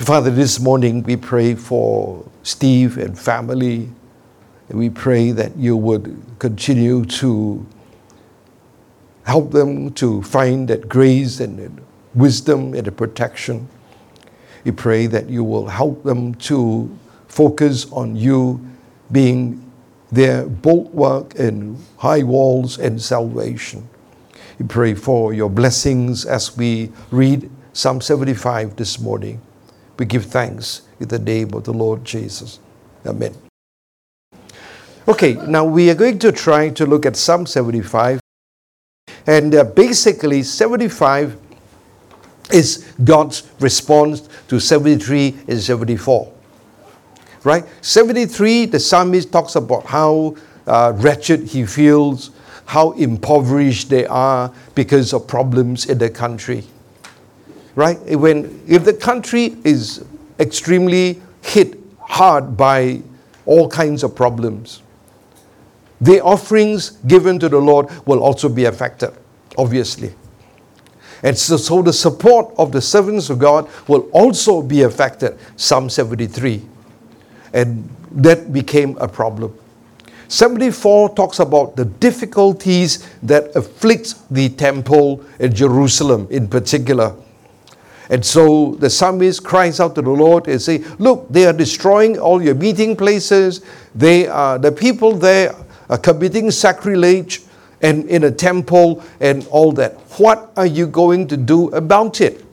Father, this morning we pray for Steve and family. And we pray that you would continue to help them to find that grace and that wisdom and the protection. We pray that you will help them to focus on you being their bulwark and high walls and salvation. We pray for your blessings as we read Psalm 75 this morning. We give thanks in the name of the Lord Jesus. Amen. Okay, now we are going to try to look at Psalm 75. And basically, 75 is God's response to 73 and 74. Right? 73, the psalmist talks about how wretched he feels, how impoverished they are because of problems in the country. Right? If the country is extremely hit hard by all kinds of problems, the offerings given to the Lord will also be affected, obviously. And so the support of the servants of God will also be affected, Psalm 73. And that became a problem. 74 talks about the difficulties that afflict the temple in Jerusalem in particular. And so the psalmist cries out to the Lord and say, look, they are destroying all your meeting places. The people there are committing sacrilege and in a temple and all that. What are you going to do about it?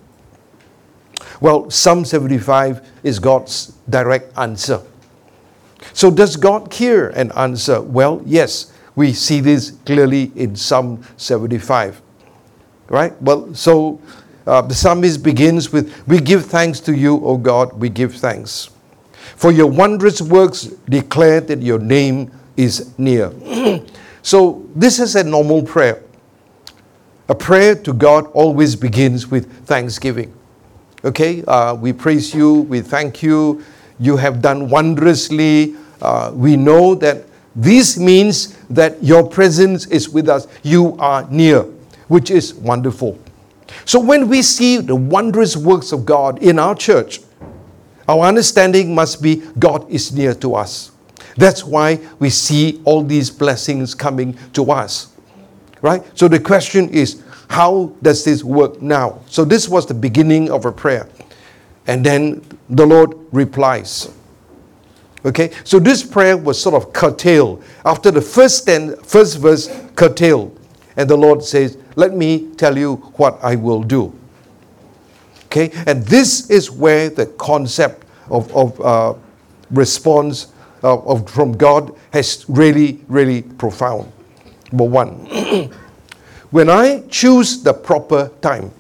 Well, Psalm 75 is God's direct answer. So does God hear and answer? Well, yes, we see this clearly in Psalm 75. Right? Well, so the psalmist begins with, we give thanks to you, O God, we give thanks. For your wondrous works declare that your name is near. So this is a normal prayer. A prayer to God always begins with thanksgiving. Okay, we praise you, we thank you, you have done wondrously. We know that this means that your presence is with us. You are near, which is wonderful. So when we see the wondrous works of God in our church, our understanding must be God is near to us. That's why we see all these blessings coming to us. Right? So the question is, how does this work now? So this was the beginning of a prayer. And then the Lord replies. Okay? So this prayer was sort of curtailed. After the first verse, curtailed. And the Lord says, let me tell you what I will do. Okay? And this is where the concept of response from God has really, really profound. Number one, when I choose the proper time,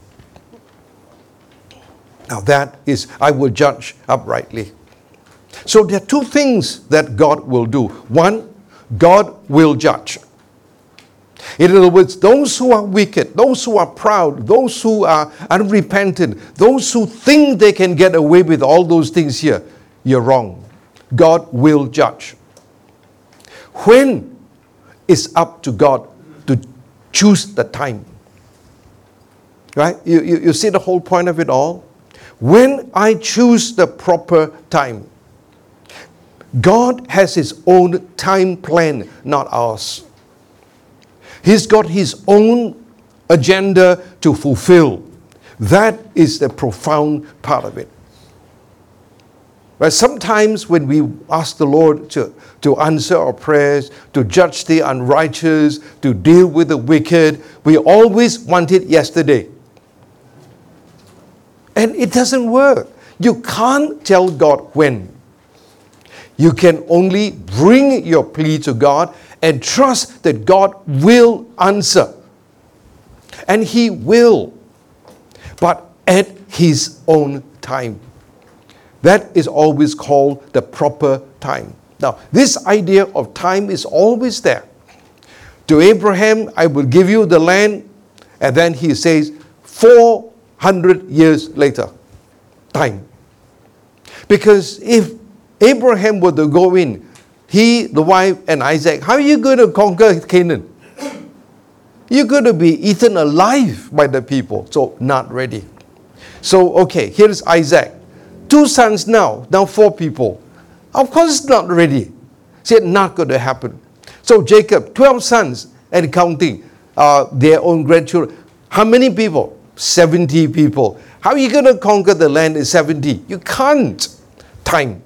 now that is, I will judge uprightly. So there are two things that God will do. One, God will judge. In other words, those who are wicked, those who are proud, those who are unrepentant, those who think they can get away with all those things here, you're wrong. God will judge. When it's up to God to choose the time. Right? You see the whole point of it all? When I choose the proper time, God has His own time plan, not ours. He's got His own agenda to fulfill. That is the profound part of it. But sometimes when we ask the Lord to answer our prayers, to judge the unrighteous, to deal with the wicked, we always want it yesterday. And it doesn't work. You can't tell God when. You can only bring your plea to God and trust that God will answer. And He will. But at His own time. That is always called the proper time. Now, this idea of time is always there. To Abraham, I will give you the land. And then he says, 400 years later, time. Because if Abraham were to go in, he, the wife, and Isaac, how are you going to conquer Canaan? You're going to be eaten alive by the people. So, not ready. So, okay, here's Isaac. 2 sons now 4 people. Of course it's not ready. Said not going to happen. So Jacob, 12 sons and counting, their own grandchildren. How many people? 70 people. How are you going to conquer the land in 70? You can't. Time.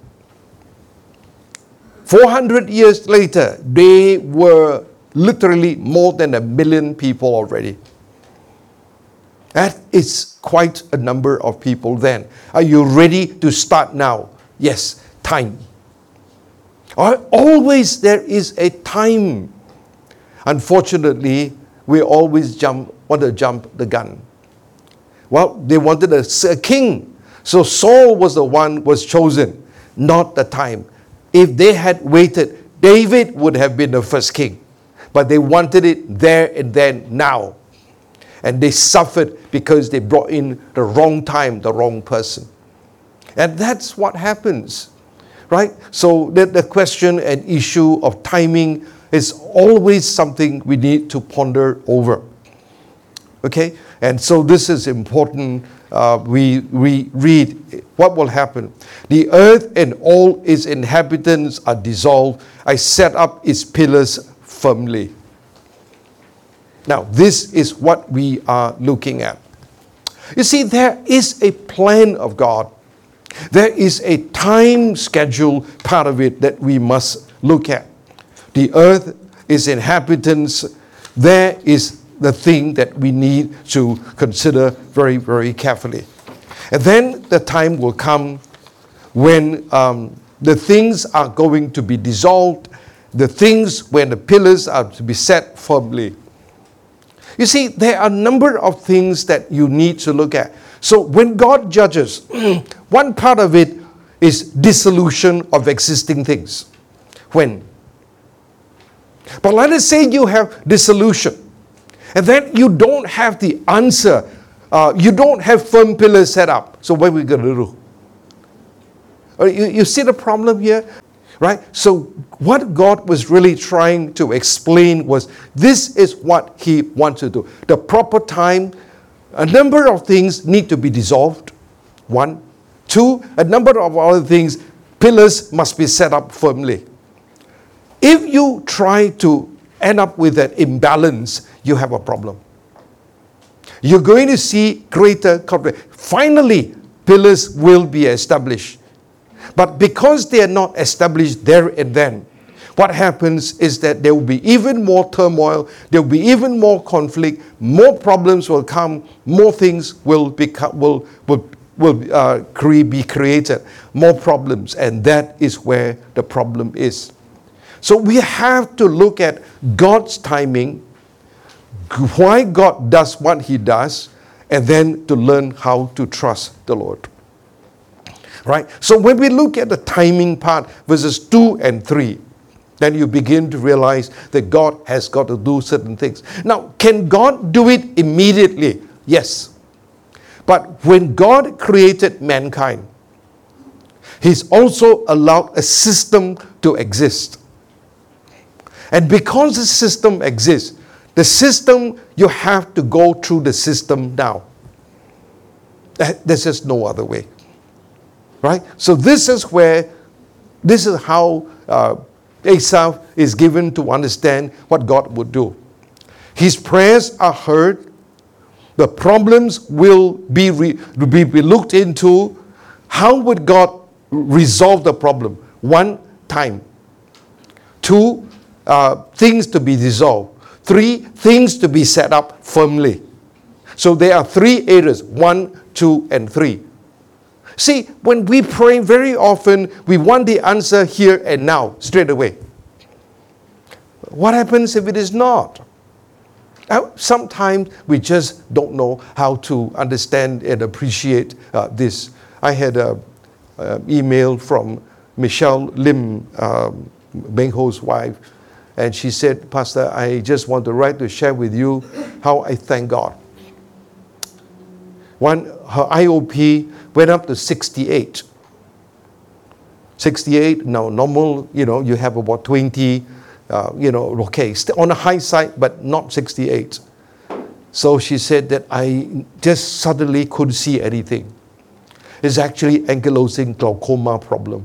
400 years later, they were literally more than 1 million people already. That is quite a number of people then. Are you ready to start now? Yes, time. Always there is a time. Unfortunately, we always want to jump the gun. Well, they wanted a king. So Saul was the one was chosen, not the time. If they had waited, David would have been the first king. But they wanted it there and then, now. And they suffered because they brought in the wrong time, the wrong person. And that's what happens, right? So the question and issue of timing is always something we need to ponder over. Okay? And so this is important. We read what will happen. The earth and all its inhabitants are dissolved. I set up its pillars firmly. Now, this is what we are looking at. You see, there is a plan of God. There is a time schedule part of it that we must look at. The earth, its inhabitants, there is the thing that we need to consider very, very carefully. And then the time will come when the things are going to be dissolved, the things when the pillars are to be set firmly. You see, there are a number of things that you need to look at. So when God judges, one part of it is dissolution of existing things. When? But let us say you have dissolution, and then you don't have the answer. You don't have firm pillars set up. So what are we going to do? You see the problem here? Right? So what God was really trying to explain was this is what He wants to do. The proper time, a number of things need to be dissolved. 1. 2, a number of other things, pillars must be set up firmly. If you try to end up with an imbalance, you have a problem. You're going to see greater conflict. Finally, pillars will be established. But because they are not established there and then, what happens is that there will be even more turmoil, there will be even more conflict, more problems will come, more things will be created, more problems, and that is where the problem is. So we have to look at God's timing, why God does what He does, and then to learn how to trust the Lord. Right? So when we look at the timing part, verses 2 and 3, then you begin to realize that God has got to do certain things. Now, can God do it immediately? Yes. But when God created mankind, He's also allowed a system to exist. And because the system exists, the system, you have to go through the system now. There's just no other way. Right? So this is how Asaph is given to understand what God would do. His prayers are heard. The problems will be looked into. How would God resolve the problem? 1, time. 2, things to be dissolved. 3, things to be set up firmly. So there are 3 areas, 1, 2, and 3. See, when we pray very often, we want the answer here and now, straight away. What happens if it is not? Sometimes we just don't know how to understand and appreciate this. I had an email from Michelle Lim, Beng Ho's wife, and she said, Pastor, I just want to write to share with you how I thank God. Her IOP went up to 68. 68, now normal, you have about 20, okay, on the high side, but not 68. So she said that I just suddenly couldn't see anything. is actually ankylosing glaucoma problem.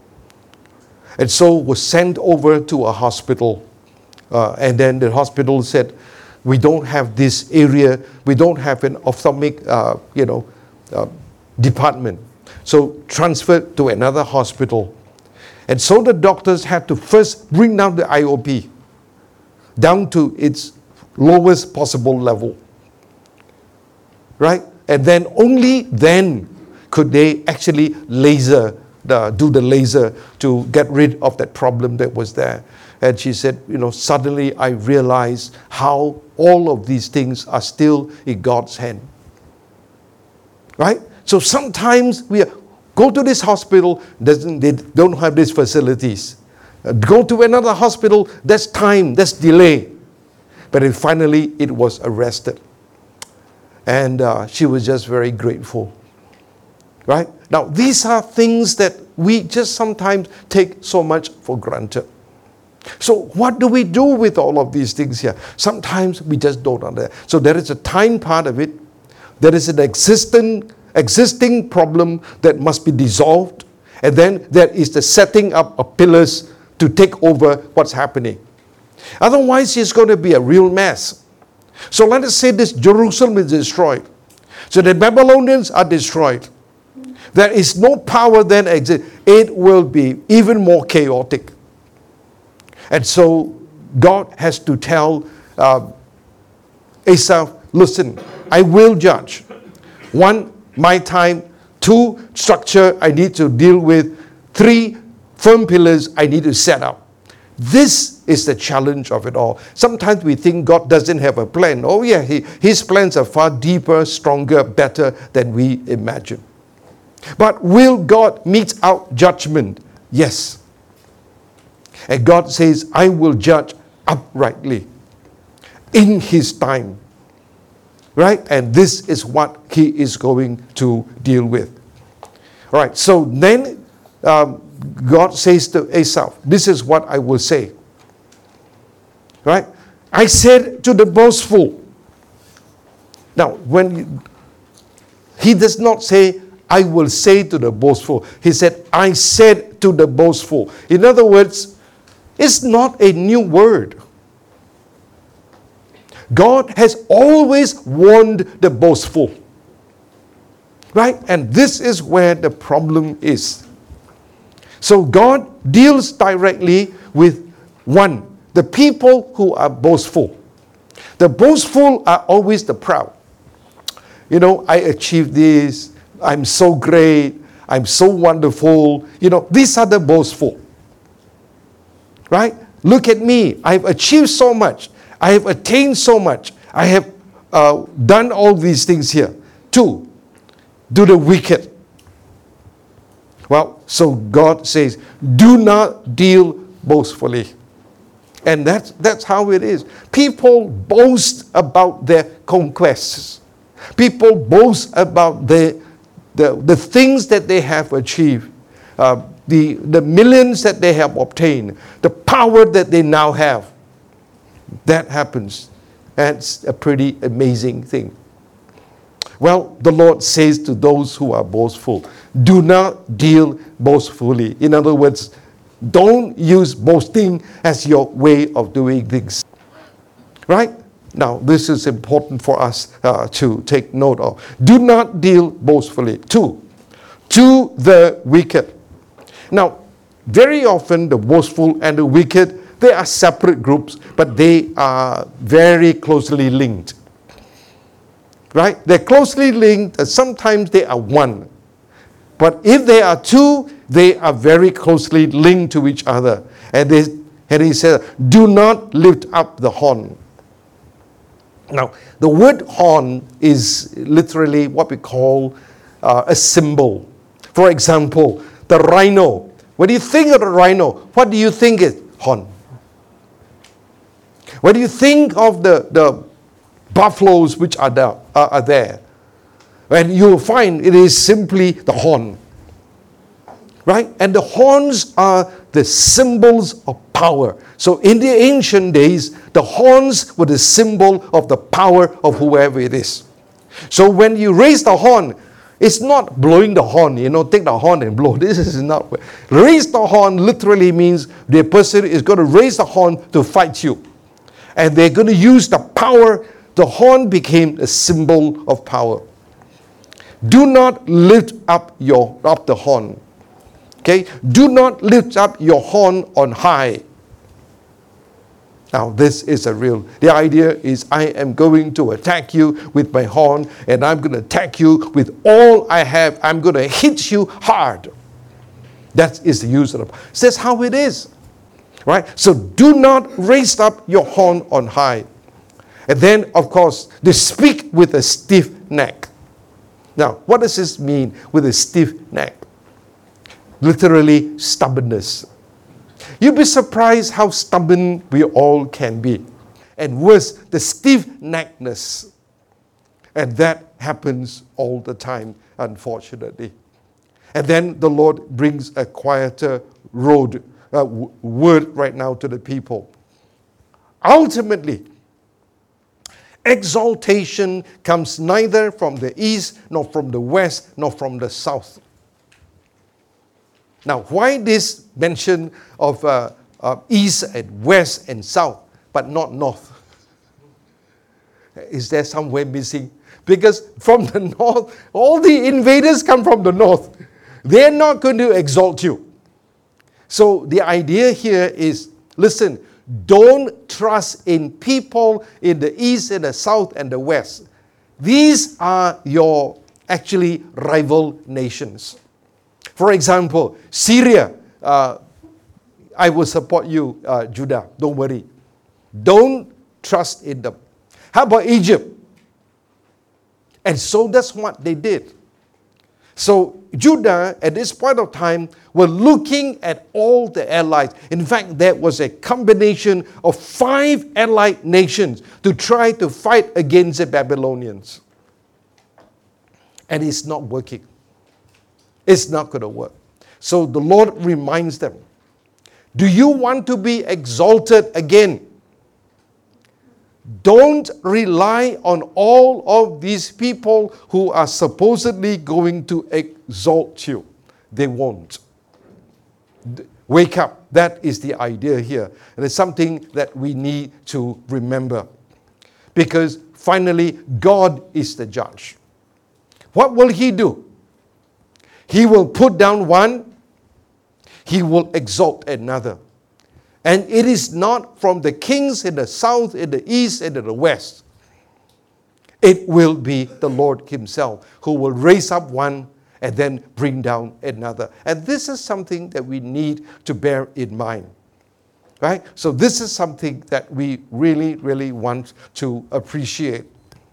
And so was sent over to a hospital. And then the hospital said, we don't have this area, we don't have an ophthalmic department. So transferred to another hospital. And so the doctors had to first bring down the IOP down to its lowest possible level. Right? And then only then could they actually do the laser to get rid of that problem that was there. And she said, suddenly I realized how all of these things are still in God's hand. Right? So sometimes we go to this hospital, they don't have these facilities. Go to another hospital, that's time, that's delay. But then finally it was arrested. And she was just very grateful. Right? Now, these are things that we just sometimes take so much for granted. So what do we do with all of these things here? Sometimes we just don't understand. So there is a time part of it. There is an existing problem that must be dissolved. And then there is the setting up of pillars to take over what's happening. Otherwise, it's going to be a real mess. So let us say this Jerusalem is destroyed. So the Babylonians are destroyed. There is no power then exist. It will be even more chaotic. And so God has to tell Asaph, listen, I will judge. 1, my time. 2, structure I need to deal with. 3, firm pillars I need to set up. This is the challenge of it all. Sometimes we think God doesn't have a plan. Oh yeah, His plans are far deeper, stronger, better than we imagine. But will God mete out judgment? Yes. And God says, I will judge uprightly in His time. Right? And this is what He is going to deal with. All right, so then God says to Asaph, this is what I will say. Right? I said to the boastful. Now, he does not say, I will say to the boastful. He said, I said to the boastful. In other words, it's not a new word. God has always warned the boastful. Right? And this is where the problem is. So God deals directly with the people who are boastful. The boastful are always the proud. I achieved this. I'm so great. I'm so wonderful. These are the boastful. Right? Look at me. I've achieved so much. I have attained so much. I have done all these things here. 2, do the wicked. Well, so God says, do not deal boastfully. And that's how it is. People boast about their conquests. People boast about the things that they have achieved. The millions that they have obtained. The power that they now have. That happens. That's a pretty amazing thing. Well, the Lord says to those who are boastful, do not deal boastfully. In other words, don't use boasting as your way of doing things. Right? Now, this is important for us to take note of. Do not deal boastfully. 2, to the wicked. Now, very often the boastful and the wicked, they are separate groups, but they are very closely linked. Right? They're closely linked, and sometimes they are one. But if they are 2, they are very closely linked to each other. And he said, do not lift up the horn. Now, the word horn is literally what we call a symbol. For example, the rhino. When you think of the rhino, what do you think is horn? When you think of the buffaloes which are there, and you will find it is simply the horn. Right? And the horns are the symbols of power. So in the ancient days, the horns were the symbol of the power of whoever it is. So when you raise the horn, It's not blowing the horn, take the horn and blow. This is not. Raise the horn literally means the person is going to raise the horn to fight you. And they're going to use the power. The horn became a symbol of power. Do not lift up the horn. Okay? Do not lift up your horn on high. Now, this is the idea is I am going to attack you with my horn, and I'm going to attack you with all I have. I'm going to hit you hard. That is the use of it. That's how it is. Right? So do not raise up your horn on high. And then, of course, they speak with a stiff neck. Now, what does this mean with a stiff neck? Literally, stubbornness. You'd be surprised how stubborn we all can be. And worse, the stiff-neckedness. And that happens all the time, unfortunately. And then the Lord brings a quieter word right now to the people. Ultimately, exaltation comes neither from the east, nor from the west, nor from the south. Now, why this mention of east and west and south, but not north? Is there somewhere missing? Because from the north, all the invaders come from the north. They're not going to exalt you. So the idea here is, listen, don't trust in people in the east and the south and the west. These are your actually rival nations. For example, Syria, I will support you, Judah. Don't worry. Don't trust in them. How about Egypt? And so that's what they did. So Judah, at this point of time, were looking at all the allies. In fact, there was a combination of 5 allied nations to try to fight against the Babylonians. And it's not working. It's not going to work. So the Lord reminds them, do you want to be exalted again? Don't rely on all of these people who are supposedly going to exalt you. They won't. Wake up. That is the idea here. And it's something that we need to remember. Because finally, God is the judge. What will He do? He will put down one. He will exalt another. And it is not from the kings in the south, in the east, and in the west. It will be the Lord Himself who will raise up one and then bring down another. And this is something that we need to bear in mind. Right? So this is something that we really, really want to appreciate.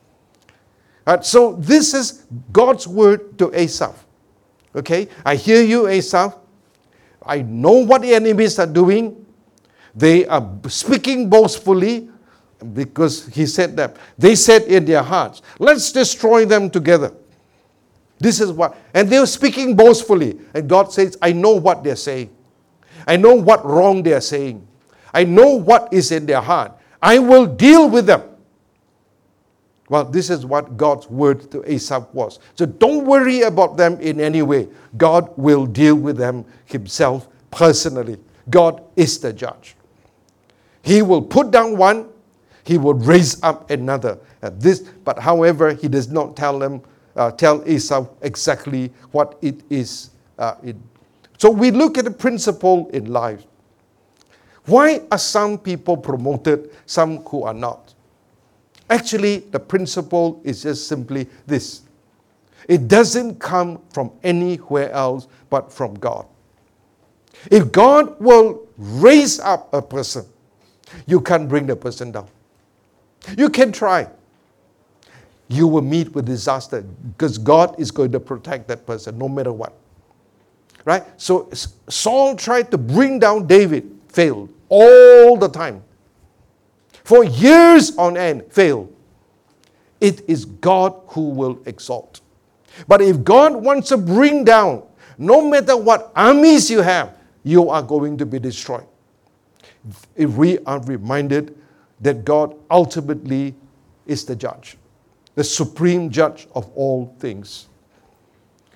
So this is God's word to Asaph. Okay? I hear you, Asaph. I know what the enemies are doing. They are speaking boastfully because he said that. They said in their hearts, let's destroy them together. This is what. And they were speaking boastfully. And God says, I know what they're saying. I know what wrong they're saying. I know what is in their heart. I will deal with them. Well, this is what God's word to Asaph was. So don't worry about them in any way. God will deal with them Himself personally. God is the judge. He will put down one, He will raise up another. But however, He does not tell Esau exactly what it is. So we look at the principle in life. Why are some people promoted, some who are not? Actually, the principle is just simply this. It doesn't come from anywhere else but from God. If God will raise up a person, you can't bring the person down. You can try. You will meet with disaster because God is going to protect that person no matter what. Right? So Saul tried to bring down David, failed all the time. For years on end, failed. It is God who will exalt. But if God wants to bring down, no matter what armies you have, you are going to be destroyed. If we are reminded that God ultimately is the judge, the supreme judge of all things.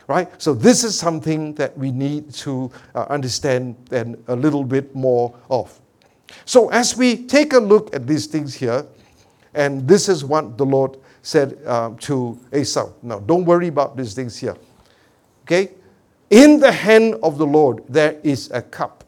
Right? So this is something that we need to understand and a little bit more of. So as we take a look at these things here, and this is what the Lord said to Esau. Now, don't worry about these things here. Okay? In the hand of the Lord, there is a cup.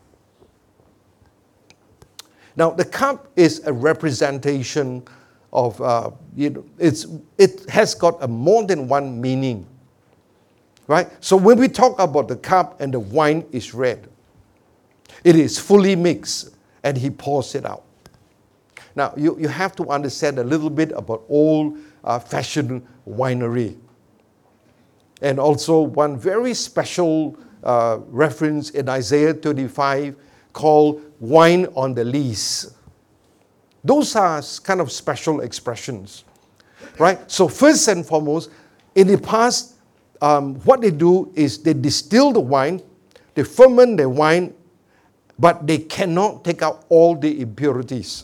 Now, the cup is a representation of, it has got a more than one meaning. Right? So when we talk about the cup and the wine is red, it is fully mixed and he pours it out. Now, you have to understand a little bit about old-fashioned winery. And also one very special reference in Isaiah 35 called wine on the lees. Those are kind of special expressions. Right? So first and foremost, in the past, what they do is they distill the wine, they ferment the wine, but they cannot take out all the impurities.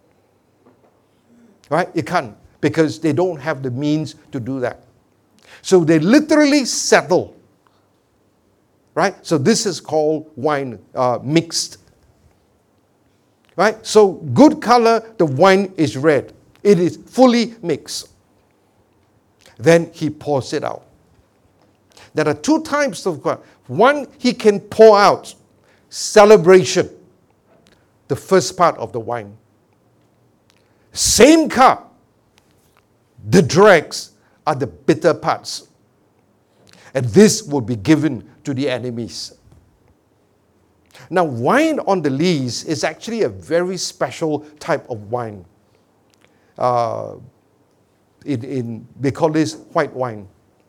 Right? You can't, because they don't have the means to do that. So they literally settle. Right? So this is called wine mixed. Right? So good color, the wine is red. It is fully mixed. Then he pours it out. There are two types of wine. One, he can pour out celebration, the first part of the wine. Same cup, the dregs are the bitter parts. And this will be given to the enemies. Now, wine on the lees is actually a very special type of wine. They call this white wine.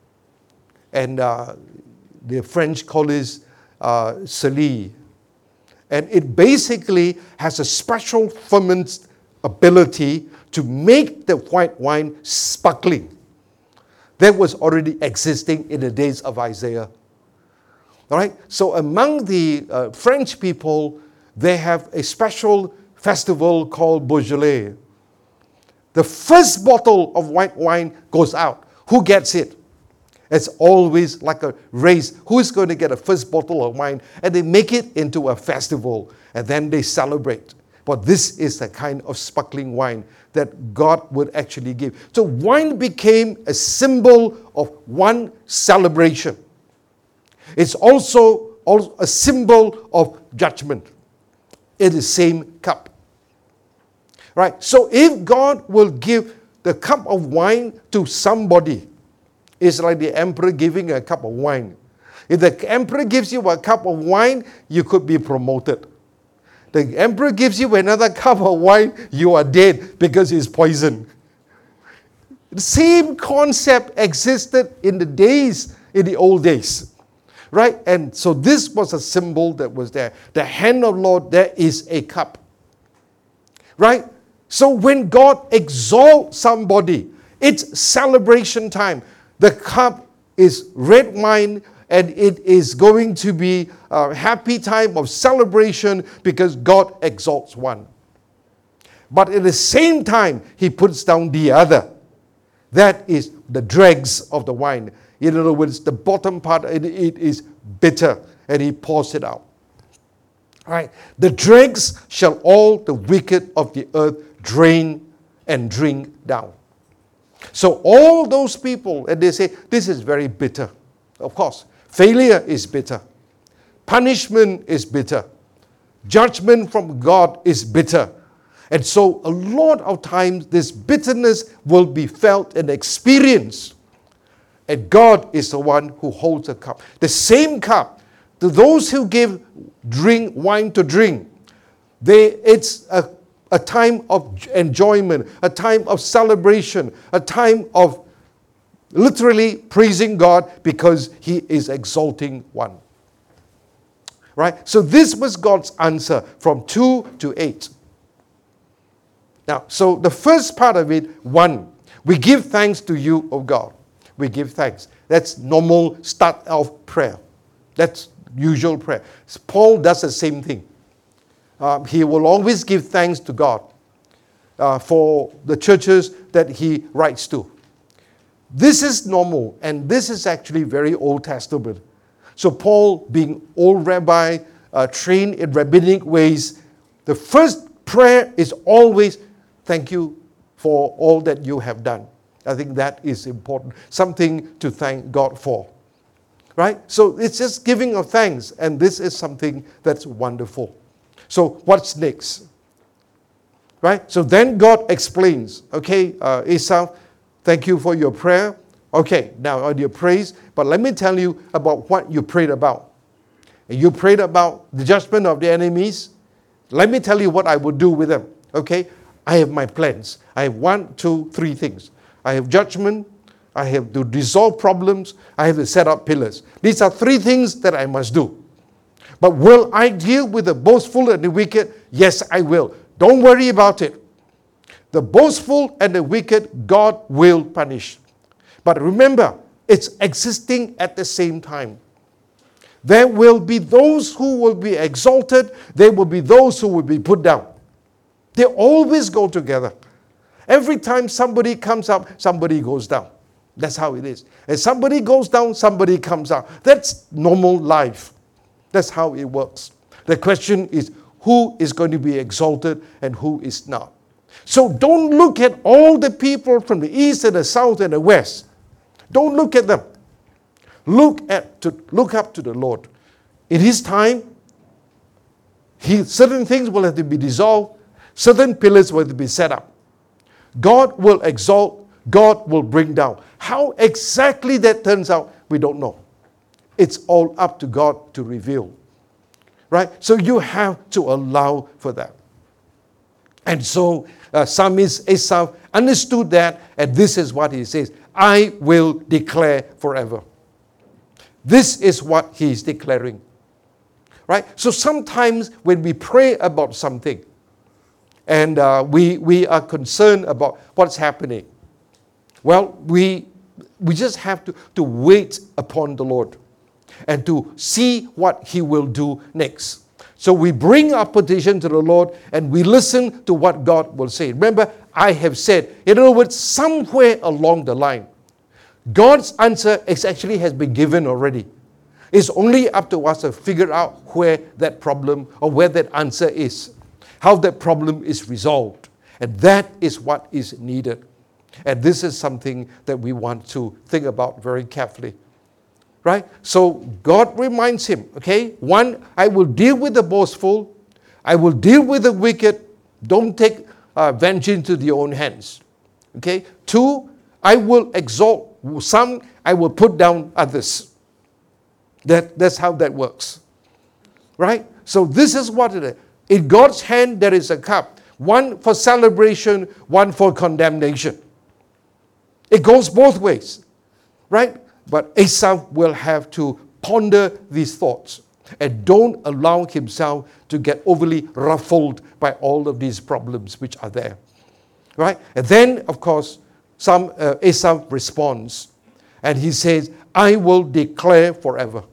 And the French call this Celie. And it basically has a special ferment ability to make the white wine sparkling. That was already existing in the days of Isaiah. All right? So among the French people, they have a special festival called Beaujolais. The first bottle of white wine goes out. Who gets it? It's always like a race. Who is going to get a first bottle of wine? And they make it into a festival. And then they celebrate. But this is the kind of sparkling wine that God would actually give. So wine became a symbol of one celebration. It's also a symbol of judgment. It is the same cup. Right? So if God will give the cup of wine to somebody, it's like the emperor giving a cup of wine. If the emperor gives you a cup of wine, you could be promoted. The emperor gives you another cup of wine, you are dead because it's poison. The same concept existed in the old days. Right? And so this was a symbol that was there. The hand of the Lord, there is a cup. Right? So when God exalts somebody, it's celebration time. The cup is red wine, and it is going to be a happy time of celebration because God exalts one. But at the same time, he puts down the other. That is the dregs of the wine. In other words, the bottom part, it is bitter, and he pours it out. All right. The dregs shall all the wicked of the earth drain and drink down. So all those people, and they say, this is very bitter. Of course, failure is bitter. Punishment is bitter. Judgment from God is bitter. And so a lot of times this bitterness will be felt and experienced. And God is the one who holds the cup. The same cup, to those who give wine to drink, it's a time of enjoyment, a time of celebration, a time of literally praising God because he is exalting one. Right? So this was God's answer from 2 to 8. Now, so the first part of it, 1, we give thanks to you, O God. We give thanks. That's normal start of prayer. That's usual prayer. Paul does the same thing. He will always give thanks to God for the churches that he writes to. This is normal, and this is actually very Old Testament. So Paul, being old rabbi, trained in rabbinic ways, the first prayer is always, thank you for all that you have done. I think that is important, something to thank God for. Right? So it's just giving of thanks, and this is something that's wonderful. So what's next? Right? So then God explains, okay, Esau, thank you for your prayer. Okay, now on your praise, but let me tell you about what you prayed about. You prayed about the judgment of the enemies. Let me tell you what I will do with them. Okay, I have my plans. I have 1, 2, 3 things. I have judgment. I have to resolve problems. I have to set up pillars. These are 3 things that I must do. But will I deal with the boastful and the wicked? Yes, I will. Don't worry about it. The boastful and the wicked, God will punish. But remember, it's existing at the same time. There will be those who will be exalted. There will be those who will be put down. They always go together. Every time somebody comes up, somebody goes down. That's how it is. And somebody goes down, somebody comes up. That's normal life. That's how it works. The question is, who is going to be exalted and who is not? So don't look at all the people from the east and the south and the west. Don't look at them. Look up to the Lord. In His time, certain things will have to be dissolved. Certain pillars will have to be set up. God will exalt. God will bring down. How exactly that turns out, we don't know. It's all up to God to reveal. Right? So you have to allow for that. And so Psalmist Asaph understood that, and this is what he says, I will declare forever. This is what he's declaring. Right? So sometimes when we pray about something, and we are concerned about what's happening, well, we just have to wait upon the Lord and to see what He will do next. So we bring our petition to the Lord and we listen to what God will say. Remember, I have said, in other words, somewhere along the line, God's answer actually has been given already. It's only up to us to figure out where that problem or where that answer is, how that problem is resolved. And that is what is needed. And this is something that we want to think about very carefully. Right? So God reminds him, okay, 1, I will deal with the boastful. I will deal with the wicked. Don't take vengeance into your own hands. Okay? 2, I will exalt some. I will put down others. That's how that works. Right? So this is what it is. In God's hand, there is a cup. 1 for celebration, 1 for condemnation. It goes both ways. Right? But Asaph will have to ponder these thoughts and don't allow himself to get overly ruffled by all of these problems which are there. Right? And then, of course, Asaph responds and he says, I will declare forever.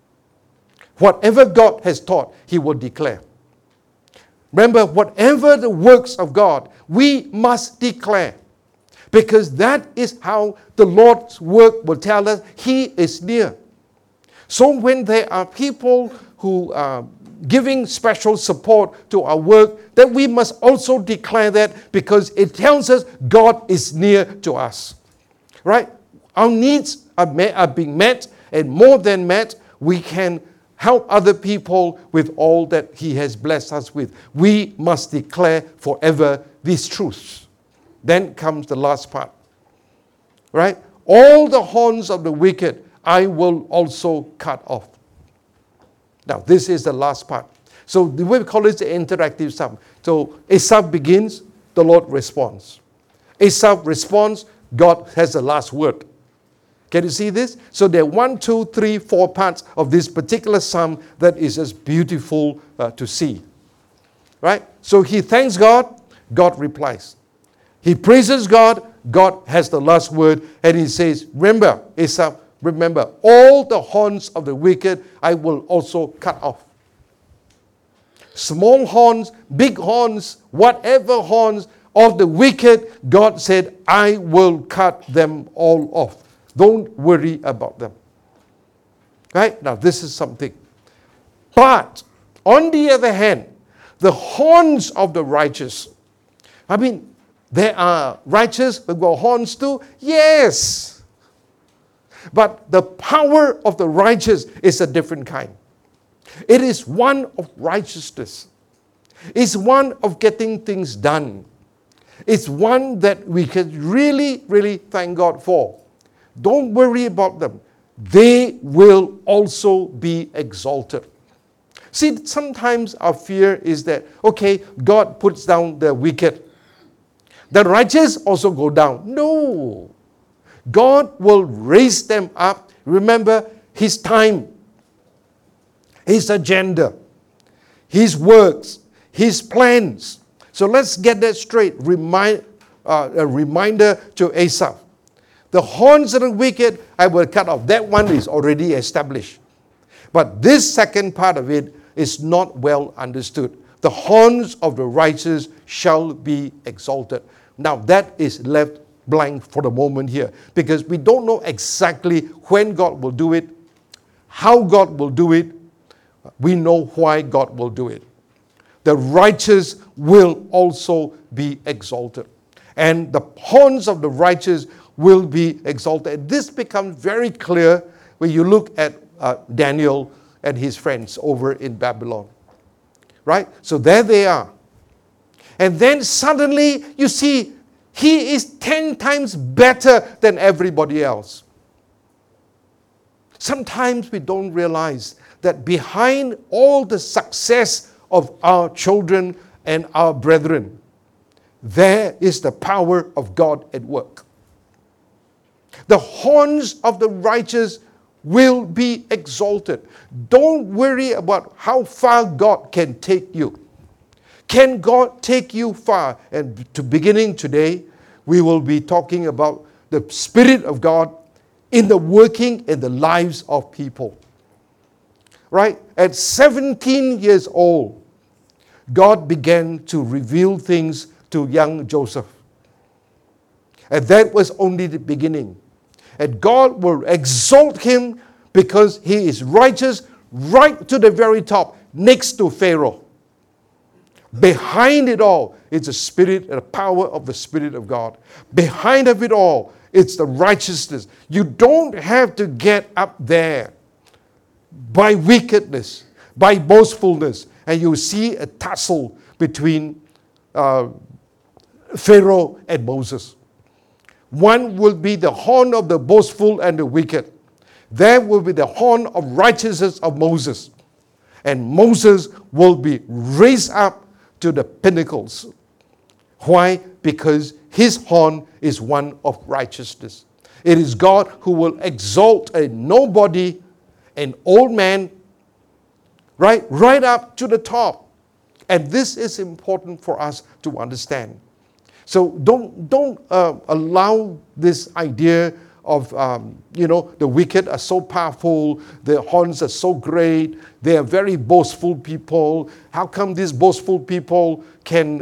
Whatever God has taught, he will declare. Remember, whatever the works of God, we must declare. Because that is how the Lord's work will tell us He is near. So when there are people who are giving special support to our work, that we must also declare that because it tells us God is near to us. Right? Our needs are being met, and more than met, we can help other people with all that He has blessed us with. We must declare forever these truths. Then comes the last part. Right? All the horns of the wicked I will also cut off. Now, this is the last part. So we call it the interactive psalm. So Asaph begins, the Lord responds. Asaph responds, God has the last word. Can you see this? So there are 1, 2, 3, 4 parts of this particular psalm that is just beautiful to see. Right? So he thanks God, God replies. He praises God, God has the last word, and he says, remember, Asaph, remember, all the horns of the wicked I will also cut off. Small horns, big horns, whatever horns, of the wicked, God said, I will cut them all off. Don't worry about them. Right? Now, this is something. But, on the other hand, the horns of the righteous. I mean, there are righteous who got horns too. Yes. But the power of the righteous is a different kind. It is one of righteousness. It's one of getting things done. It's one that we can really, really thank God for. Don't worry about them. They will also be exalted. See, sometimes our fear is that, okay, God puts down the wicked. The righteous also go down. No. God will raise them up. Remember, His time, His agenda, His works, His plans. So let's get that straight. A reminder to Asaph. The horns of the wicked, I will cut off. That one is already established. But this second part of it is not well understood. The horns of the righteous shall be exalted. Now that is left blank for the moment here, because we don't know exactly when God will do it, how God will do it. We know why God will do it. The righteous will also be exalted. And the horns of the righteous will be exalted. This becomes very clear when you look at Daniel and his friends over in Babylon. Right? So there they are. And then suddenly you see he is 10 times better than everybody else. Sometimes we don't realize that behind all the success of our children and our brethren, there is the power of God at work. The horns of the righteous will be exalted. Don't worry about how far God can take you. Can God take you far? And beginning today, we will be talking about the Spirit of God in the working in the lives of people. Right? At 17 years old, God began to reveal things to young Joseph. And that was only the beginning. And God will exalt him because he is righteous right to the very top, next to Pharaoh. Behind it all, it's the Spirit and the power of the Spirit of God. Behind of it all, it's the righteousness. You don't have to get up there by wickedness, by boastfulness, and you see a tussle between Pharaoh and Moses. One will be the horn of the boastful and the wicked. There will be the horn of righteousness of Moses. And Moses will be raised up to the pinnacles. Why? Because his horn is one of righteousness. It is God who will exalt a nobody, an old man, right up to the top. And this is important for us to understand. So don't allow this idea of, the wicked are so powerful, their horns are so great, they are very boastful people. How come these boastful people can,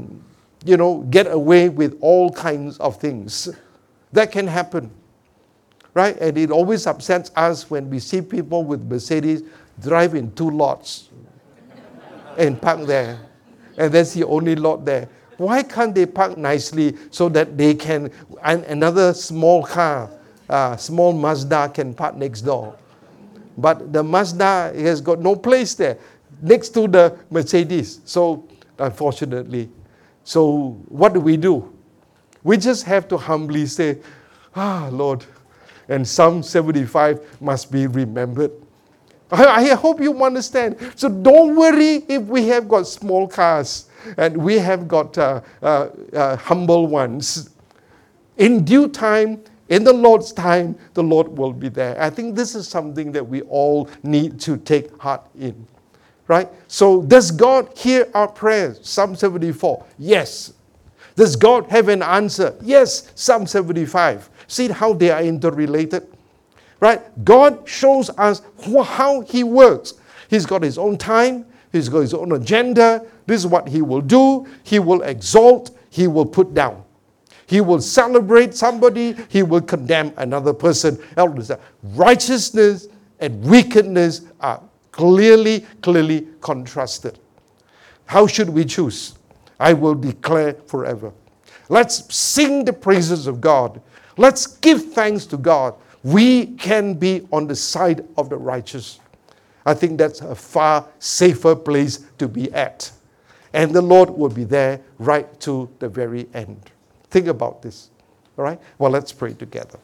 get away with all kinds of things? That can happen, right? And it always upsets us when we see people with Mercedes drive in 2 lots and park there. And that's the only lot there. Why can't they park nicely so that they can, another small car, small Mazda can park next door? But the Mazda has got no place there, next to the Mercedes. So, unfortunately. So, what do? We just have to humbly say, Lord, and Psalm 75 must be remembered. I hope you understand. So don't worry if we have got small cars and we have got humble ones. In due time, in the Lord's time, the Lord will be there. I think this is something that we all need to take heart in. Right? So does God hear our prayers? Psalm 74. Yes. Does God have an answer? Yes. Psalm 75. See how they are interrelated? Right? God shows us how He works. He's got His own time. He's got His own agenda. This is what He will do. He will exalt. he will put down. He will celebrate somebody, he will condemn another person. Righteousness and wickedness are clearly contrasted. How should we choose? I will declare forever. Let's sing the praises of God. Let's give thanks to God. We can be on the side of the righteous. I think that's a far safer place to be at. And the Lord will be there right to the very end. Think about this. All right? Well, let's pray together.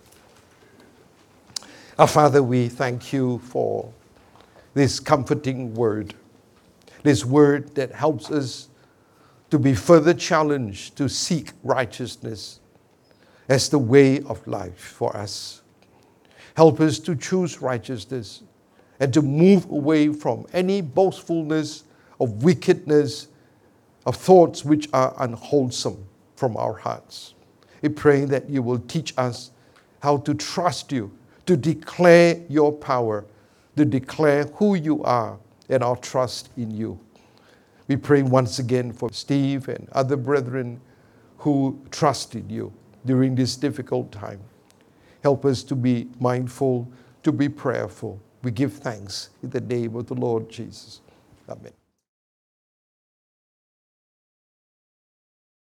Our Father, we thank you for this comforting word. This word that helps us to be further challenged to seek righteousness as the way of life for us. Help us to choose righteousness and to move away from any boastfulness of wickedness, of thoughts which are unwholesome from our hearts. We pray that you will teach us how to trust you, to declare your power, to declare who you are and our trust in you. We pray once again for Steve and other brethren who trusted you during this difficult time. Help us to be mindful, to be prayerful. We give thanks in the name of the Lord Jesus. Amen.